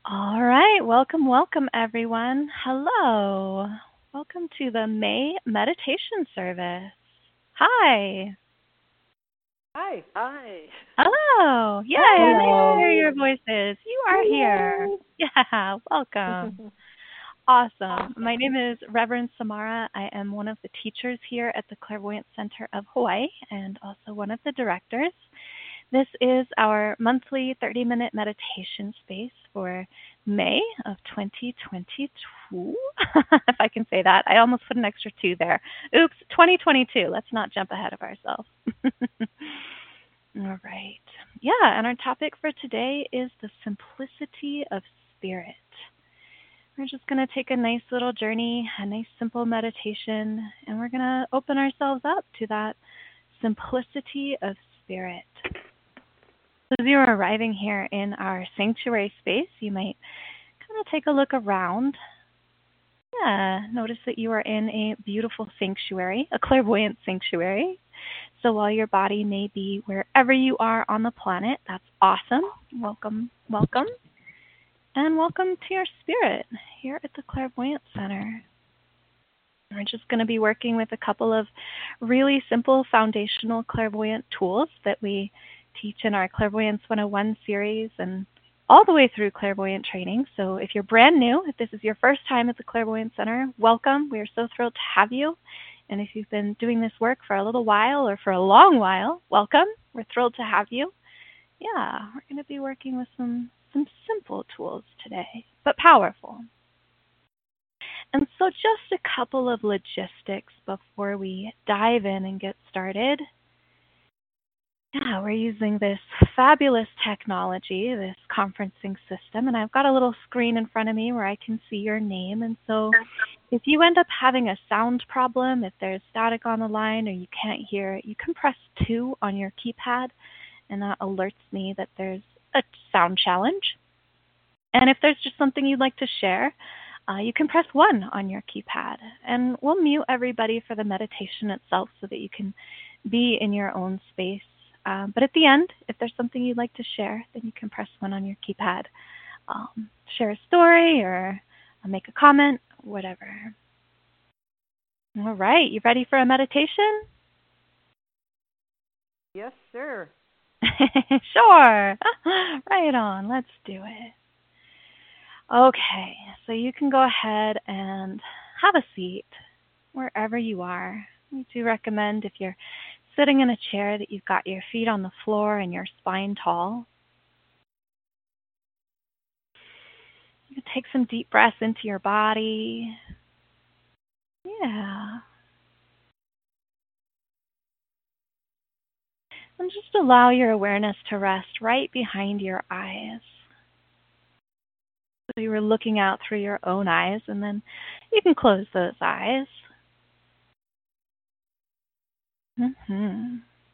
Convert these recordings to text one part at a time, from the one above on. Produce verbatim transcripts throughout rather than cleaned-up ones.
All right, welcome, welcome, everyone. Hello. Welcome to the May meditation service. Hi. Hi. Hi. Hello. Yay, I like to hear Hello. your voices. You are here. Hello. Yeah, welcome. Awesome. My name is Reverend Samara. I am one of the teachers here at the Clairvoyant Center of Hawaii and also one of the directors. This is our monthly thirty minute meditation space for May of twenty twenty-two. If I can say that. I almost put an extra two there. Oops, twenty twenty-two. Let's not jump ahead of ourselves. All right. Yeah, and our topic for today is the simplicity of spirit. We're just going to take a nice little journey, a nice simple meditation, and we're going to open ourselves up to that simplicity of spirit. As you're arriving here in our sanctuary space, you might kind of take a look around. Yeah, notice that you are in a beautiful sanctuary, a clairvoyant sanctuary. So while your body may be wherever you are on the planet, that's awesome. Welcome, welcome. And welcome to your spirit here at the Clairvoyant Center. We're just going to be working with a couple of really simple foundational clairvoyant tools that we teach in our Clairvoyance one oh one series and all the way through clairvoyant training. So if you're brand new, if this is your first time at the Clairvoyant Center, welcome. We are so thrilled to have you. And if you've been doing this work for a little while or for a long while, welcome. We're thrilled to have you. Yeah, we're going to be working with some, some simple tools today, but powerful. And so just a couple of logistics before we dive in and get started. Yeah, we're using this fabulous technology, this conferencing system, and I've got a little screen in front of me where I can see your name. And so if you end up having a sound problem, if there's static on the line or you can't hear it, you can press two on your keypad, and that alerts me that there's a sound challenge. And if there's just something you'd like to share, uh, you can press one on your keypad. And we'll mute everybody for the meditation itself so that you can be in your own space. Um, but at the end, if there's something you'd like to share, then you can press one on your keypad. Um, share a story or uh, make a comment, whatever. All right, you ready for a meditation? Yes, sir. Sure. Right on. Let's do it. Okay, so you can go ahead and have a seat wherever you are. We do recommend if you're sitting in a chair that you've got your feet on the floor and your spine tall. You can take some deep breaths into your body. Yeah. And just allow your awareness to rest right behind your eyes. So you were looking out through your own eyes, and then you can close those eyes. Mm-hmm.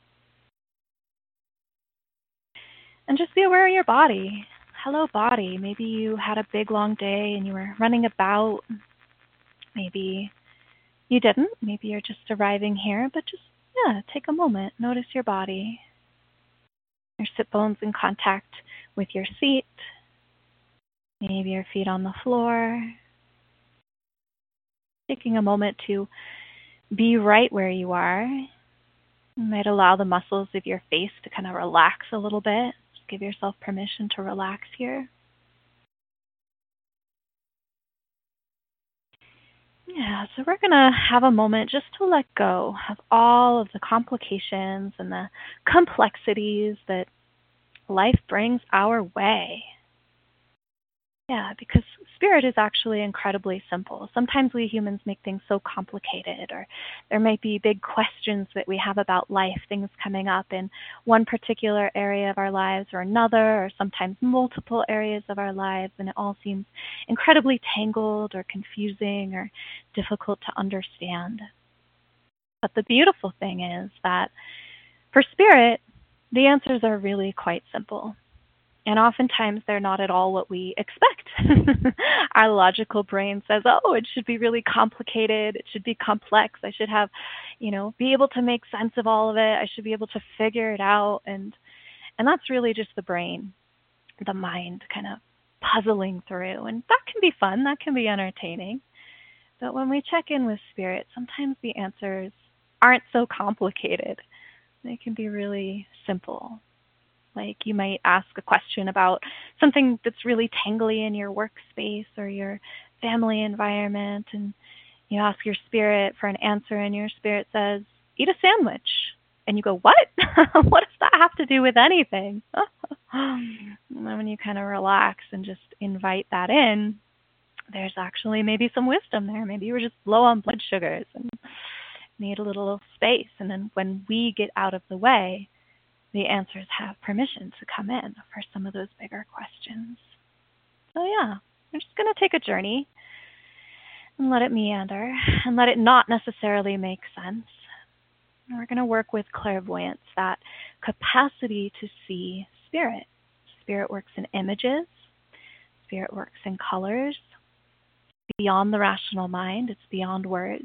And just be aware of your body. Hello, body. Maybe you had a big, long day and you were running about. Maybe you didn't. Maybe you're just arriving here, but just, yeah, take a moment. Notice your body. Your sit bones in contact with your seat. Maybe your feet on the floor. Taking a moment to be right where you are. You might allow the muscles of your face to kind of relax a little bit. Just give yourself permission to relax here. Yeah, so we're going to have a moment just to let go of all of the complications and the complexities that life brings our way. Yeah, because spirit is actually incredibly simple. Sometimes we humans make things so complicated, or there might be big questions that we have about life, things coming up in one particular area of our lives or another, or sometimes multiple areas of our lives, and it all seems incredibly tangled or confusing or difficult to understand. But the beautiful thing is that for spirit, the answers are really quite simple. And oftentimes they're not at all what we expect. Our logical brain says, oh, it should be really complicated. It should be complex. I should have, you know, be able to make sense of all of it. I should be able to figure it out. And and that's really just the brain, the mind kind of puzzling through. And that can be fun, that can be entertaining. But when we check in with spirit, sometimes the answers aren't so complicated. They can be really simple. Like you might ask a question about something that's really tangly in your workspace or your family environment, and you ask your spirit for an answer, and your spirit says, eat a sandwich. And you go, what? What does that have to do with anything? And then when you kind of relax and just invite that in, there's actually maybe some wisdom there. Maybe you were just low on blood sugars and need a little space. And then when we get out of the way, the answers have permission to come in for some of those bigger questions. So yeah, we're just going to take a journey and let it meander and let it not necessarily make sense. And we're going to work with clairvoyance, that capacity to see spirit. Spirit works in images. Spirit works in colors. Beyond the rational mind, it's beyond words.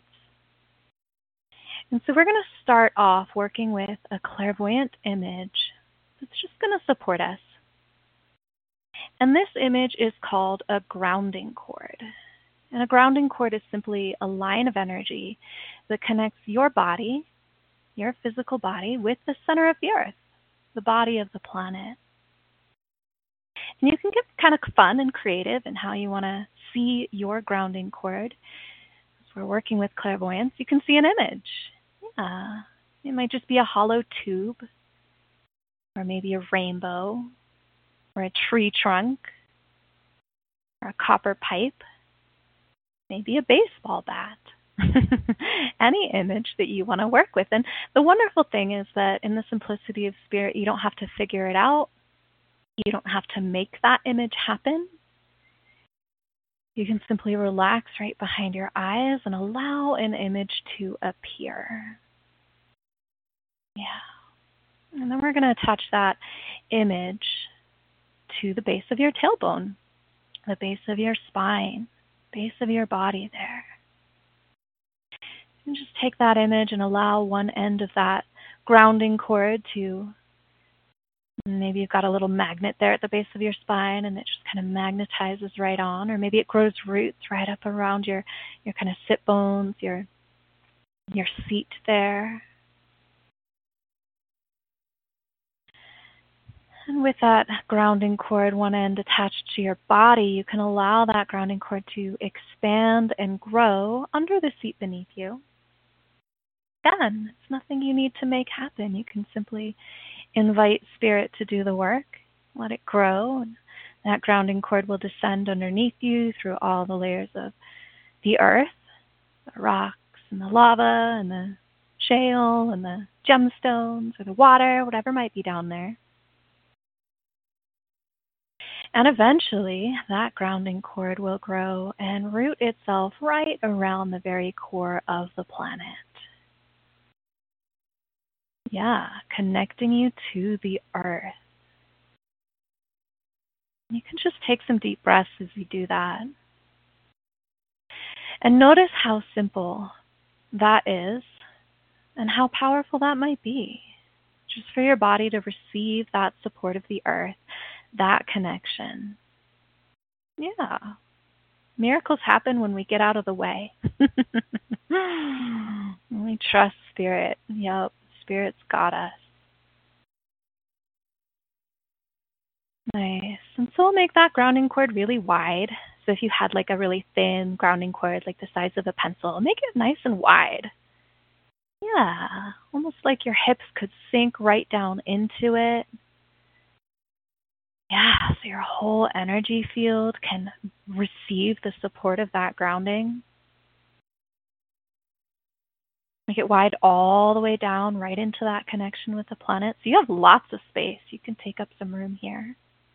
And so we're going to start off working with a clairvoyant image that's just going to support us. And this image is called a grounding cord. And a grounding cord is simply a line of energy that connects your body, your physical body, with the center of the earth, the body of the planet. And you can get kind of fun and creative in how you want to see your grounding cord. As we're working with clairvoyance, you can see an image. Yeah. It might just be a hollow tube, or maybe a rainbow, or a tree trunk, or a copper pipe, maybe a baseball bat. Any image that you want to work with. And the wonderful thing is that in the simplicity of spirit, you don't have to figure it out. You don't have to make that image happen. You can simply relax right behind your eyes and allow an image to appear. Yeah. And then we're going to attach that image to the base of your tailbone, the base of your spine, base of your body there. And just take that image and allow one end of that grounding cord to, maybe you've got a little magnet there at the base of your spine and it just kind of magnetizes right on, or maybe it grows roots right up around your, your kind of sit bones, your, your seat there. And with that grounding cord, one end attached to your body, you can allow that grounding cord to expand and grow under the seat beneath you. Again, it's nothing you need to make happen. You can simply invite spirit to do the work, let it grow, and that grounding cord will descend underneath you through all the layers of the earth, the rocks and the lava and the shale and the gemstones or the water, whatever might be down there. And eventually, that grounding cord will grow and root itself right around the very core of the planet. Yeah, connecting you to the earth. You can just take some deep breaths as you do that. And notice how simple that is and how powerful that might be. Just for your body to receive that support of the earth, that connection. Yeah. Miracles happen when we get out of the way. When we trust spirit. Yep. Spirit's got us. Nice. And so we'll make that grounding cord really wide. So if you had like a really thin grounding cord, like the size of a pencil, make it nice and wide. Yeah. Almost like your hips could sink right down into it. Yeah. So your whole energy field can receive the support of that grounding. Make it wide all the way down, right into that connection with the planet. So you have lots of space. You can take up some room here.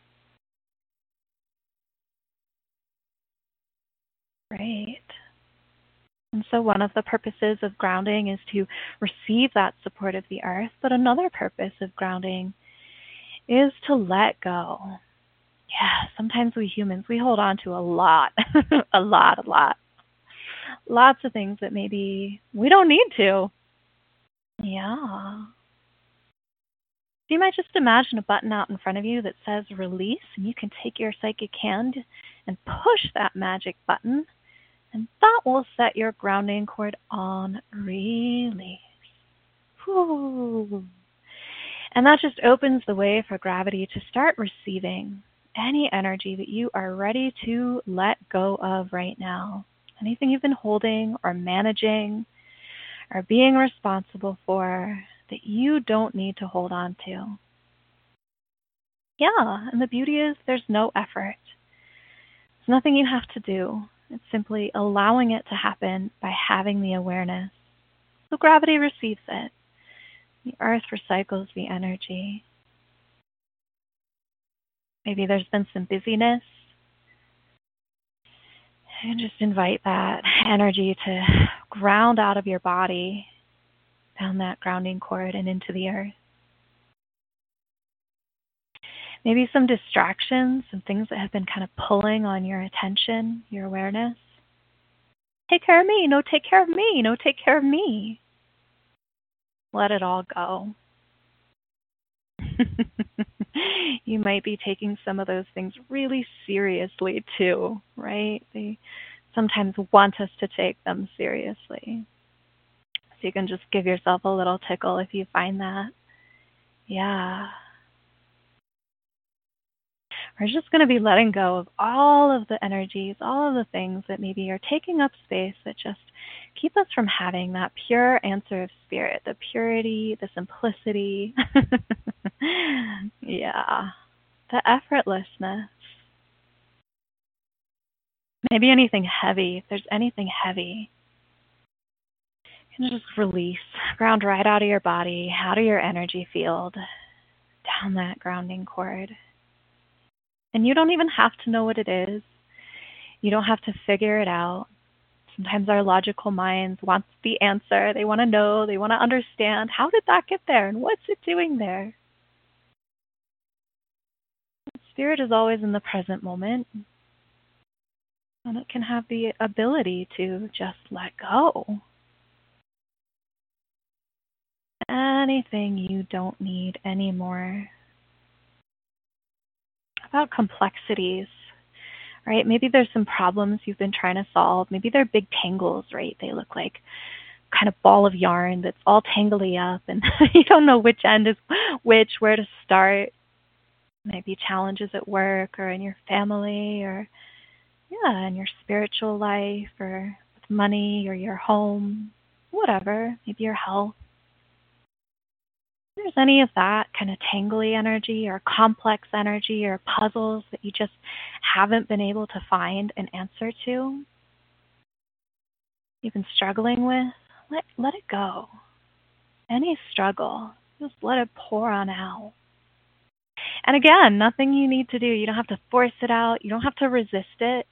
Great. And so one of the purposes of grounding is to receive that support of the earth, but another purpose of grounding is to let go. Yeah, sometimes we humans, we hold on to a lot, a lot, a lot. Lots of things that maybe we don't need to. Yeah. So you might just imagine a button out in front of you that says release, and you can take your psychic hand and push that magic button, and that will set your grounding cord on release. Whew. And that just opens the way for gravity to start receiving any energy that you are ready to let go of right now. Anything you've been holding or managing or being responsible for that you don't need to hold on to. Yeah, and the beauty is there's no effort. There's nothing you have to do. It's simply allowing it to happen by having the awareness. So gravity receives it. The earth recycles the energy. Maybe there's been some busyness. And just invite that energy to ground out of your body, down that grounding cord and into the earth. Maybe some distractions, some things that have been kind of pulling on your attention, your awareness. Take care of me. No, take care of me. No, take care of me. Let it all go. You might be taking some of those things really seriously too, right? They sometimes want us to take them seriously. So you can just give yourself a little tickle if you find that. Yeah. We're just going to be letting go of all of the energies, all of the things that maybe are taking up space that just keep us from having that pure answer of spirit, the purity, the simplicity. Yeah, the effortlessness. Maybe anything heavy. If there's anything heavy, you can just release, ground right out of your body, out of your energy field, down that grounding cord. And you don't even have to know what it is. You don't have to figure it out. Sometimes our logical minds want the answer. They want to know. They want to understand. How did that get there? And what's it doing there? Spirit is always in the present moment. And it can have the ability to just let go. Anything you don't need anymore. About complexities, right? Maybe there's some problems you've been trying to solve. Maybe they're big tangles, right? They look like kind of ball of yarn that's all tangly up and you don't know which end is which, where to start. Maybe challenges at work or in your family or, yeah, in your spiritual life or with money or your home, whatever, maybe your health. If there's any of that kind of tangly energy or complex energy or puzzles that you just haven't been able to find an answer to, you've been struggling with, let, let it go. Any struggle, just let it pour on out. And again, nothing you need to do. You don't have to force it out. You don't have to resist it.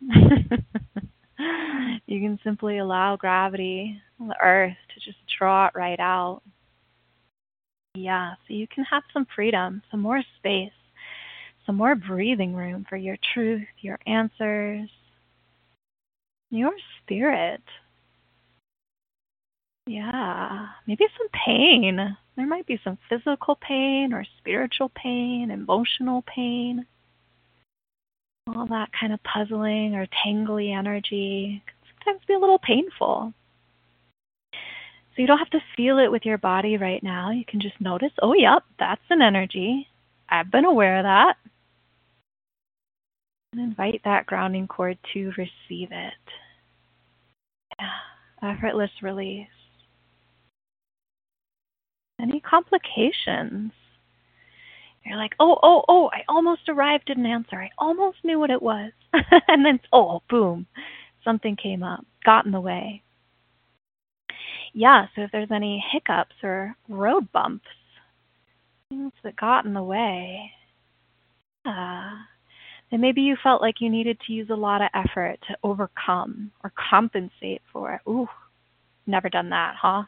You can simply allow gravity, the earth, to just draw it right out. Yeah, so you can have some freedom, some more space, some more breathing room for your truth, your answers, your spirit. Yeah, maybe some pain. There might be some physical pain or spiritual pain, emotional pain. All that kind of puzzling or tangly energy can sometimes be a little painful. So you don't have to feel it with your body right now. You can just notice, oh, yep, that's an energy. I've been aware of that. And invite that grounding cord to receive it. Yeah, effortless release. Any complications? You're like, oh, oh, oh, I almost arrived at an answer. I almost knew what it was. And then, oh, boom, something came up, got in the way. Yeah, so if there's any hiccups or road bumps, things that got in the way, yeah, then maybe you felt like you needed to use a lot of effort to overcome or compensate for it. Ooh, never done that, huh?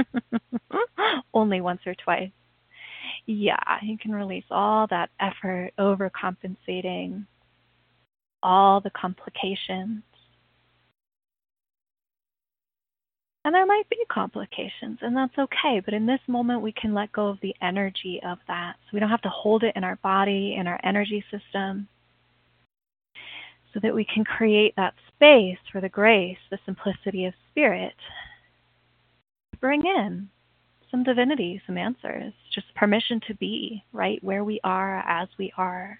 Only once or twice. Yeah, you can release all that effort, overcompensating, all the complications. And there might be complications, and that's okay. But in this moment, we can let go of the energy of that. So we don't have to hold it in our body, in our energy system, so that we can create that space for the grace, the simplicity of spirit to bring in some divinity, some answers, just permission to be right where we are as we are.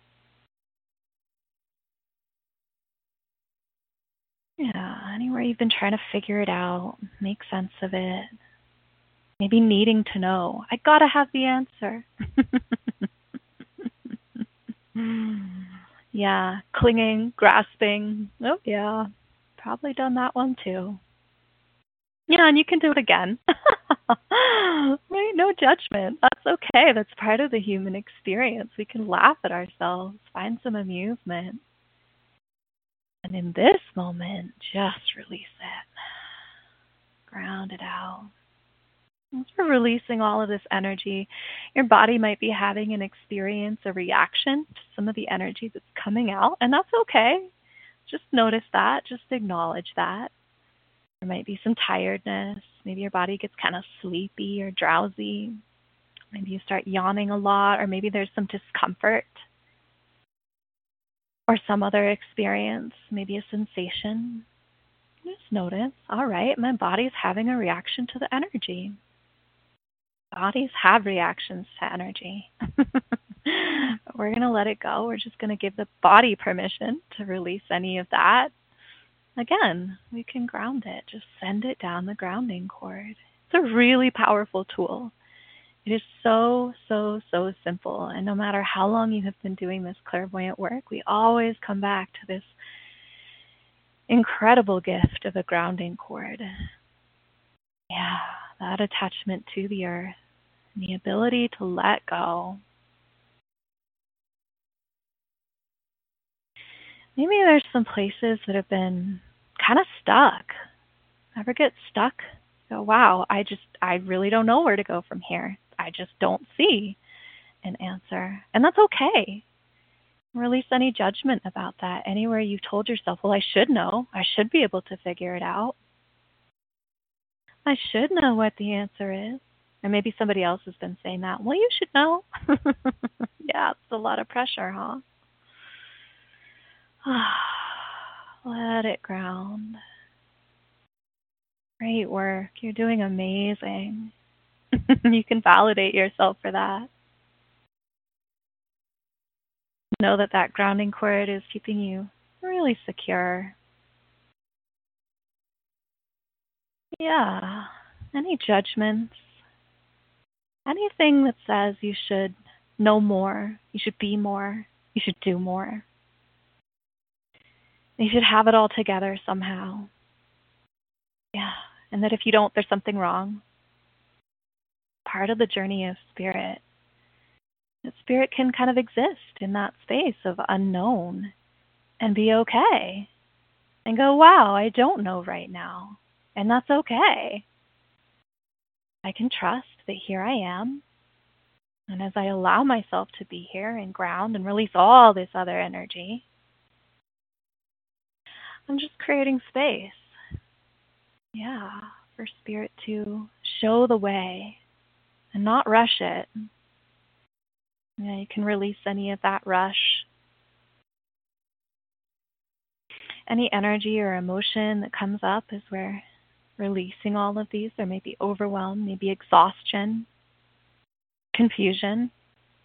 Yeah, anywhere you've been trying to figure it out, make sense of it. Maybe needing to know. I gotta have the answer. Yeah, clinging, grasping. Oh, yeah. Probably done that one too. Yeah, and you can do it again. Right? No judgment. That's okay. That's part of the human experience. We can laugh at ourselves, find some amusement. And in this moment, just release it. Ground it out. As we're releasing all of this energy, your body might be having an experience, a reaction to some of the energy that's coming out, and that's okay. Just notice that. Just acknowledge that. There might be some tiredness. Maybe your body gets kind of sleepy or drowsy. Maybe you start yawning a lot, or maybe there's some discomfort or some other experience, maybe a sensation. Just notice, all right, my body's having a reaction to the energy. Bodies have reactions to energy. We're going to let it go. We're just going to give the body permission to release any of that. Again, we can ground it. Just send it down the grounding cord. It's a really powerful tool. It is so, so, so simple. And no matter how long you have been doing this clairvoyant work, we always come back to this incredible gift of a grounding cord. Yeah, that attachment to the earth and the ability to let go. Maybe there's some places that have been kind of stuck. Ever get stuck? Go, wow, I just, I really don't know where to go from here. I just don't see an answer. And that's okay. Release any judgment about that. Anywhere you told yourself, well, I should know. I should be able to figure it out. I should know what the answer is. Or maybe somebody else has been saying that. Well, you should know. Yeah, it's a lot of pressure, huh? Let it ground. Great work. You're doing amazing. You can validate yourself for that. Know that that grounding cord is keeping you really secure. Yeah. Any judgments? Anything that says you should know more, you should be more, you should do more. You should have it all together somehow. Yeah. And that if you don't, there's something wrong. Part of the journey of spirit. That spirit can kind of exist in that space of unknown and be okay. And go, wow, I don't know right now. And that's okay. I can trust that here I am. And as I allow myself to be here and ground and release all this other energy, I'm just creating space. Yeah, for spirit to show the way and not rush it. Yeah, you can release any of that rush. Any energy or emotion that comes up as we're releasing all of these. There may be overwhelm, maybe exhaustion, confusion.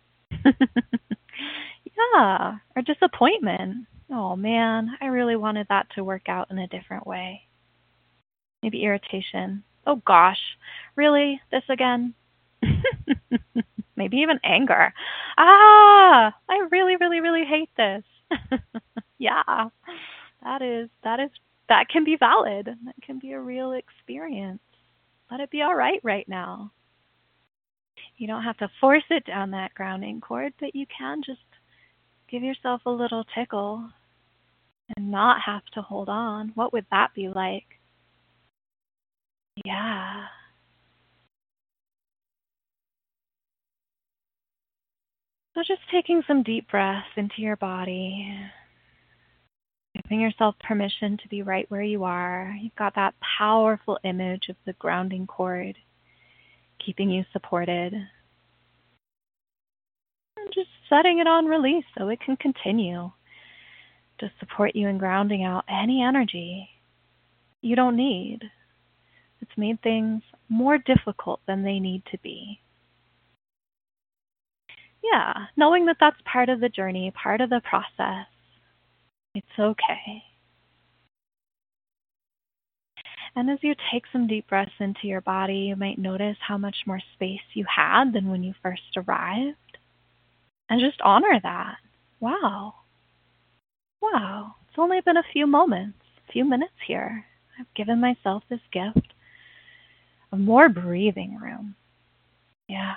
Yeah, or disappointment. Oh man, I really wanted that to work out in a different way. Maybe irritation. Oh gosh, really? This again? Maybe even anger. Ah, I really, really, really hate this. Yeah, that is, that is, that can be valid. That can be a real experience. Let it be all right right now. You don't have to force it down that grounding cord, but you can just give yourself a little tickle and not have to hold on. What would that be like? Yeah. So just taking some deep breaths into your body, giving yourself permission to be right where you are. You've got that powerful image of the grounding cord keeping you supported. And just setting it on release so it can continue to support you in grounding out any energy you don't need. It's made things more difficult than they need to be. Yeah, knowing that that's part of the journey, part of the process, it's okay. And as you take some deep breaths into your body, you might notice how much more space you had than when you first arrived. And just honor that. Wow. Wow. It's only been a few moments, a few minutes here. I've given myself this gift of more breathing room. Yeah.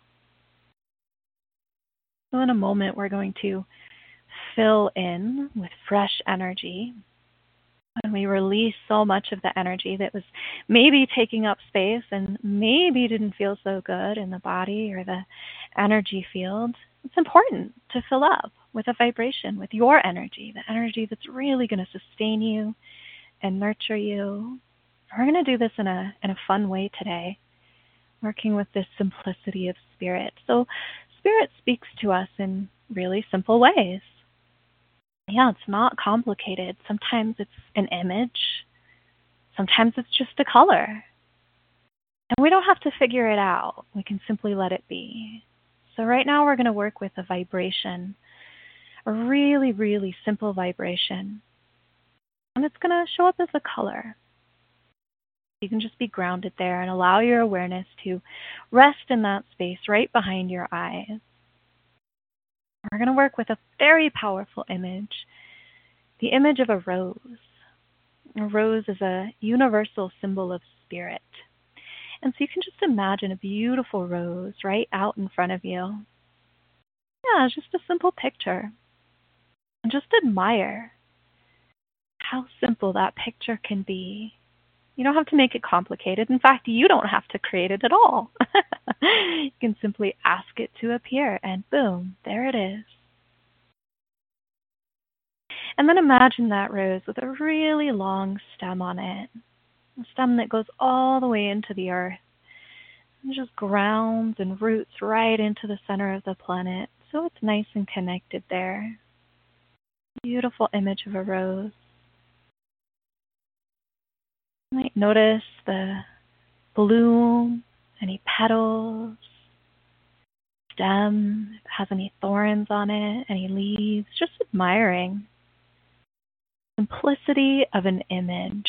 So in a moment, we're going to fill in with fresh energy. And we release so much of the energy that was maybe taking up space and maybe didn't feel so good in the body or the energy field. It's important to fill up with a vibration, with your energy, the energy that's really going to sustain you and nurture you. We're going to do this in a in a fun way today, working with this simplicity of spirit. So spirit speaks to us in really simple ways. Yeah, it's not complicated. Sometimes it's an image. Sometimes it's just a color. And we don't have to figure it out. We can simply let it be. So right now we're going to work with a vibration, a really, really simple vibration. And it's going to show up as a color. You can just be grounded there and allow your awareness to rest in that space right behind your eyes. We're going to work with a very powerful image, the image of a rose. A rose is a universal symbol of spirit. And so you can just imagine a beautiful rose right out in front of you. Yeah, it's just a simple picture. And just admire how simple that picture can be. You don't have to make it complicated. In fact, you don't have to create it at all. You can simply ask it to appear, and boom, there it is. And then imagine that rose with a really long stem on it, a stem that goes all the way into the earth, and just grounds and roots right into the center of the planet, so it's nice and connected there. Beautiful image of a rose. You might notice the bloom, any petals, stem, if it has any thorns on it, any leaves, just admiring the simplicity of an image.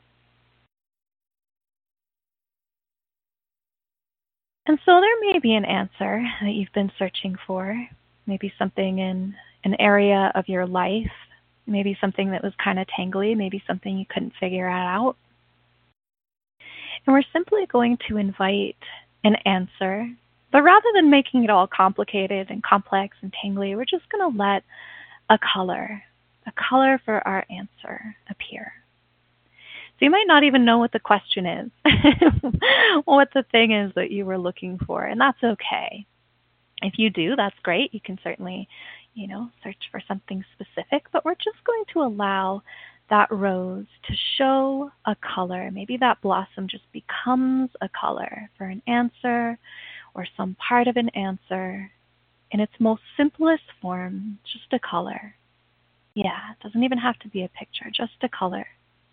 And so there may be an answer that you've been searching for, maybe something in an area of your life, maybe something that was kind of tangly, maybe something you couldn't figure out. And we're simply going to invite an answer, but rather than making it all complicated and complex and tangly, we're just going to let a color, a color for our answer appear. So you might not even know what the question is, what the thing is that you were looking for, and that's okay. If you do, that's great. You can certainly, you know, search for something specific, but we're just going to allow that rose to show a color. Maybe that blossom just becomes a color for an answer or some part of an answer in its most simplest form, just a color. Yeah, it doesn't even have to be a picture, just a color.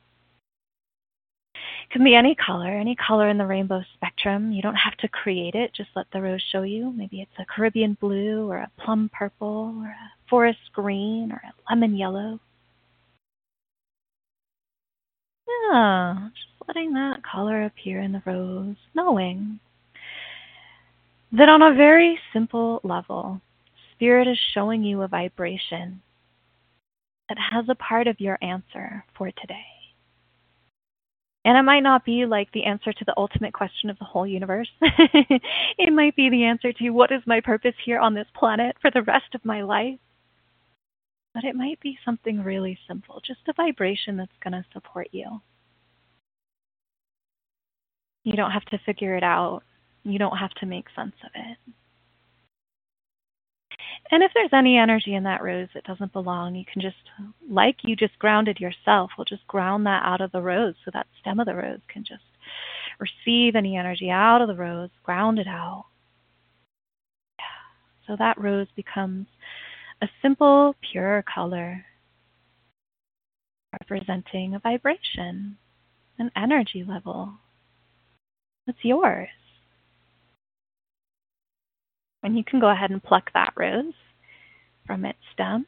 It can be any color, any color in the rainbow spectrum. You don't have to create it, just let the rose show you. Maybe it's a Caribbean blue or a plum purple or a forest green or a lemon yellow. Yeah, just letting that color appear in the rose, knowing that on a very simple level, Spirit is showing you a vibration that has a part of your answer for today. And it might not be like the answer to the ultimate question of the whole universe. It might be the answer to what is my purpose here on this planet for the rest of my life. But it might be something really simple, just a vibration that's going to support you. You don't have to figure it out. You don't have to make sense of it. And if there's any energy in that rose that doesn't belong, you can just, like you just grounded yourself, we'll just ground that out of the rose so that stem of the rose can just receive any energy out of the rose, ground it out. Yeah. So that rose becomes a simple, pure color representing a vibration, an energy level. It's yours. And you can go ahead and pluck that rose from its stem.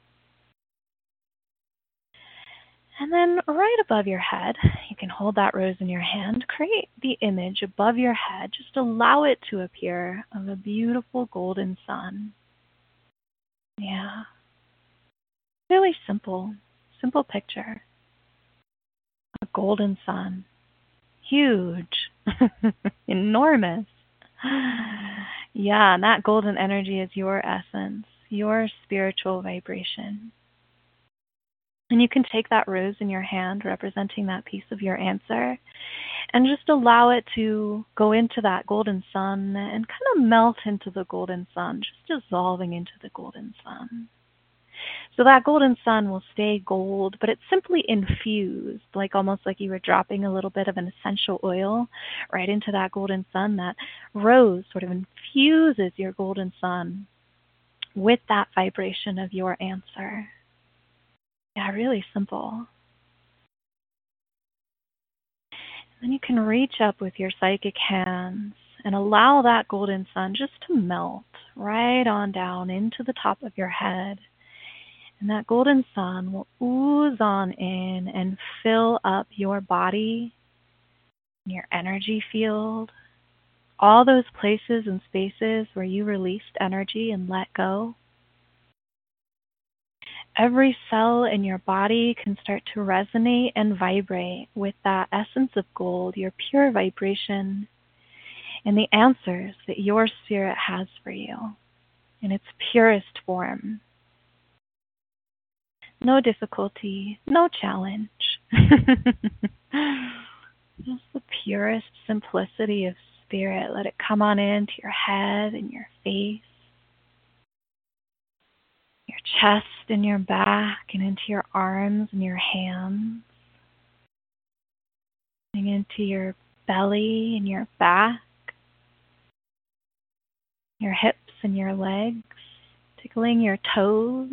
And then right above your head, you can hold that rose in your hand. Create the image above your head. Just allow it to appear of a beautiful golden sun. Yeah. Really simple, simple picture. A golden sun. Huge. Enormous. Yeah, and that golden energy is your essence, your spiritual vibration. And you can take that rose in your hand representing that piece of your answer and just allow it to go into that golden sun and kind of melt into the golden sun, just dissolving into the golden sun. So that golden sun will stay gold, but it's simply infused, like almost like you were dropping a little bit of an essential oil right into that golden sun. That rose sort of infuses your golden sun with that vibration of your answer. Yeah, really simple. And then you can reach up with your psychic hands and allow that golden sun just to melt right on down into the top of your head. And that golden sun will ooze on in and fill up your body, your energy field, all those places and spaces where you released energy and let go. Every cell in your body can start to resonate and vibrate with that essence of gold, your pure vibration, and the answers that your spirit has for you in its purest form. No difficulty, no challenge. Just the purest simplicity of spirit. Let it come on into your head and your face, your chest and your back, and into your arms and your hands, and into your belly and your back, your hips and your legs, tickling your toes.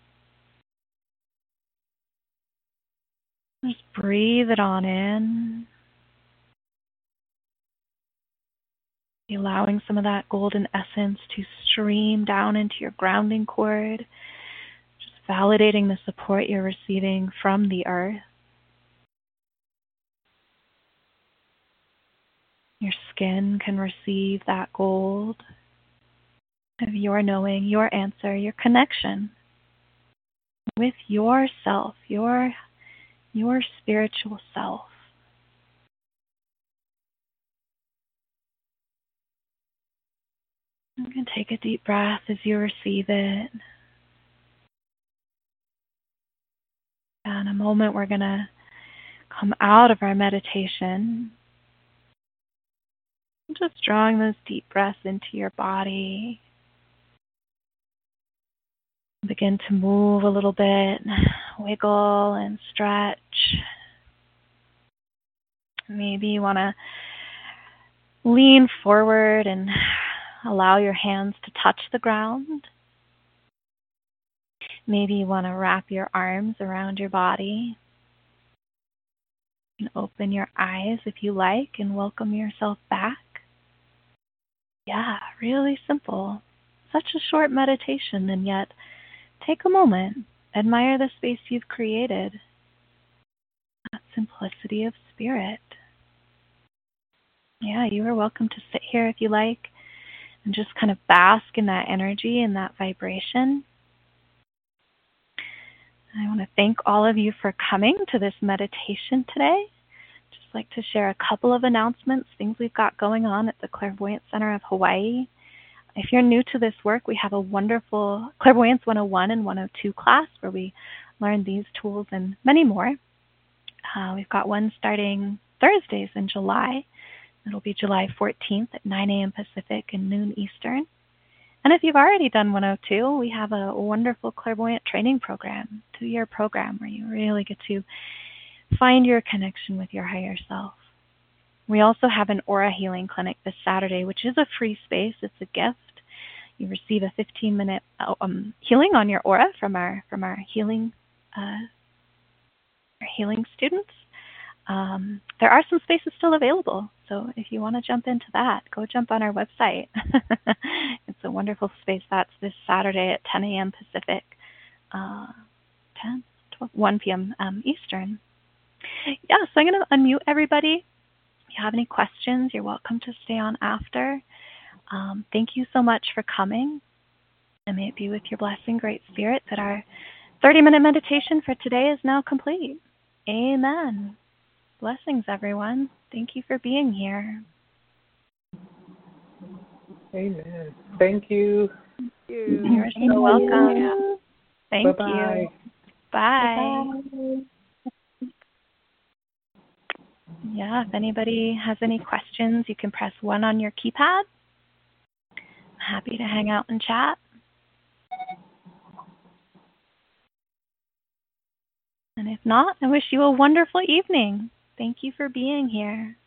Just breathe it on in. Allowing some of that golden essence to stream down into your grounding cord. Just validating the support you're receiving from the earth. Your skin can receive that gold of your knowing, your answer, your connection with yourself, your, your spiritual self. You can take a deep breath as you receive it. And in a moment, we're going to come out of our meditation. Just drawing those deep breaths into your body. Begin to move a little bit, wiggle and stretch. Maybe you want to lean forward and allow your hands to touch the ground. Maybe you want to wrap your arms around your body. You can open your eyes if you like and welcome yourself back. Yeah, really simple. Such a short meditation, and yet take a moment. Admire the space you've created. That simplicity of spirit. Yeah, you are welcome to sit here if you like and just kind of bask in that energy and that vibration. I want to thank all of you for coming to this meditation today. Just like to share a couple of announcements, things we've got going on at the Clairvoyance Center of Hawaii. If you're new to this work, we have a wonderful Clairvoyance one oh one and one oh two class where we learn these tools and many more. Uh, we've got one starting Thursdays in July. It'll be July fourteenth at nine a.m. Pacific and noon Eastern. And if you've already done one oh two, we have a wonderful clairvoyant training program, two-year program where you really get to find your connection with your higher self. We also have an aura healing clinic this Saturday, which is a free space. It's a gift. You receive a fifteen-minute um, healing on your aura from our from our healing uh, our healing students. Um, there are some spaces still available, so if you want to jump into that, go jump on our website. It's a wonderful space. That's this Saturday at ten a.m. Pacific, uh, ten, twelve, one p.m. Um, Eastern. Yeah, so I'm going to unmute everybody. If you have any questions, you're welcome to stay on after. Um, thank you so much for coming, and may it be with your blessing, Great Spirit, that our thirty-minute meditation for today is now complete. Amen. Blessings, everyone. Thank you for being here. Amen. Thank you. Thank you. You're so welcome. Thank Bye-bye. you. Bye. Yeah, if anybody has any questions, you can press one on your keypad. I'm happy to hang out and chat. And if not, I wish you a wonderful evening. Thank you for being here.